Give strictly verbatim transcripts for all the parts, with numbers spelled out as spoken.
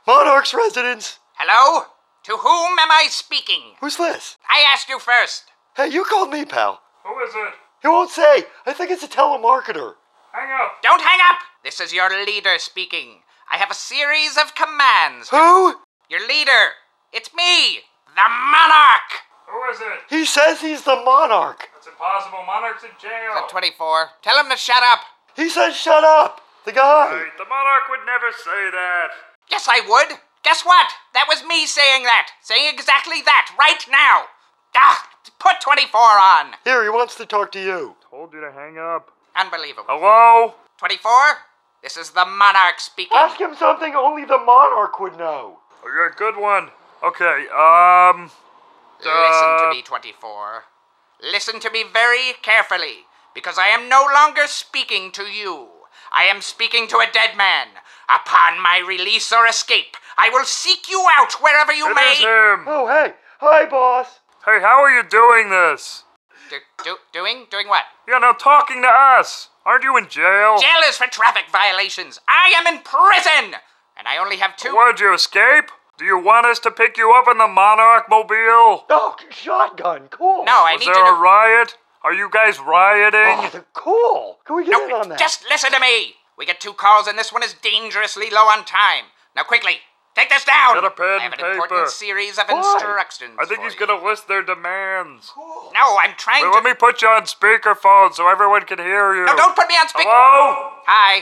Monarch's residence. Hello? To whom am I speaking? Who's this? I asked you first. Hey, you called me, pal. Who is it? He won't say. I think it's a telemarketer. Hang up. Don't hang up! This is your leader speaking. I have a series of commands. Who? Your leader. It's me, the Monarch. Who is it? He says he's the monarch. That's impossible. Monarch's in jail. The twenty-four. Tell him to shut up. He says shut up. The guy. Hey, the Monarch would never say that. Yes, I would. Guess what? That was me saying that. Saying exactly that right now. Ah, put twenty-four on. Here, he wants to talk to you. Told you to hang up. Unbelievable. Hello? twenty-four? This is the Monarch speaking. Ask him something only the monarch would know. Oh, you're a good one. Okay, um... Listen to uh, me, twenty-four. Listen to me very carefully, because I am no longer speaking to you. I am speaking to a dead man. Upon my release or escape, I will seek you out wherever you It may... is him. Oh, hey. Hi, boss. Hey, how are you doing this? Do, do, doing? Doing what? Yeah, now talking to us. Aren't you in jail? Jail is for traffic violations. I am in prison! And I only have two... Why'd you escape? Do you want us to pick you up in the Monarch mobile? Oh, shotgun. Cool. No, I Was need there to... a riot? Are you guys rioting? Oh, they're cool. Can we get in No, on that? just listen to me. We get two calls and this one is dangerously low on time. Now quickly, take this down. Get a pen I have an and important paper. series of Why? instructions I think for he's you. gonna list their demands. No, I'm trying Wait, to... let me put you on speakerphone so everyone can hear you. No, don't put me on speaker. Hello? Hi.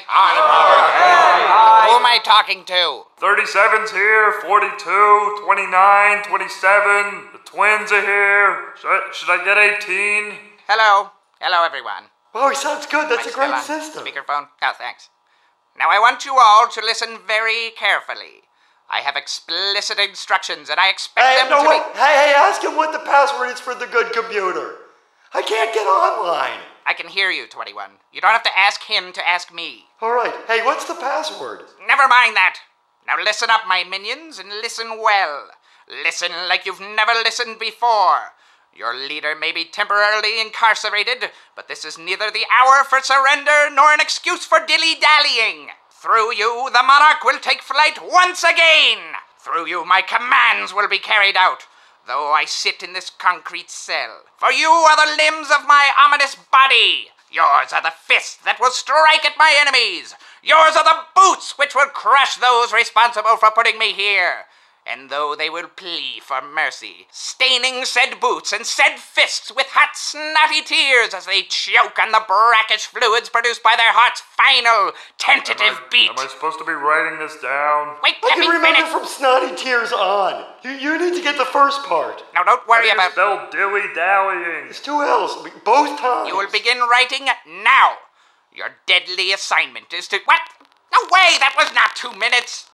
Hi. Who am I talking to? thirty-seven's here, forty-two, twenty-nine, twenty-seven. The twins are here. Should I, should I get eighteen? Hello. Hello, everyone. Oh, he sounds good. That's Am I a great still on system. Speakerphone? Oh, thanks. Now I want you all to listen very carefully. I have explicit instructions, and I expect Hey, them no, to wait. be... Hey, hey, ask him what the password is for the good computer. I can't get online. I can hear you, twenty-one. You don't have to ask him to ask me. All right. Hey, what's the password? Never mind that. Now listen up, my minions, and listen well. Listen like you've never listened before. Your leader may be temporarily incarcerated, but this is neither the hour for surrender nor an excuse for dilly-dallying. Through you, the Monarch will take flight once again. Through you, my commands will be carried out, though I sit in this concrete cell. For you are the limbs of my ominous body. Yours are the fists that will strike at my enemies. Yours are the boots which will crush those responsible for putting me here. And though they will plea for mercy, staining said boots and said fists with hot, snotty tears as they choke on the brackish fluids produced by their heart's final, tentative Am I- beat. Am I supposed to be writing this down? Wait, I let can me remember finish. from snotty tears on. You, you need to get the first part. Now, don't worry How do you about... spell dilly-dallying? It's two L's, both times. You will begin writing now. Your deadly assignment is to... What? No way, that was not two minutes.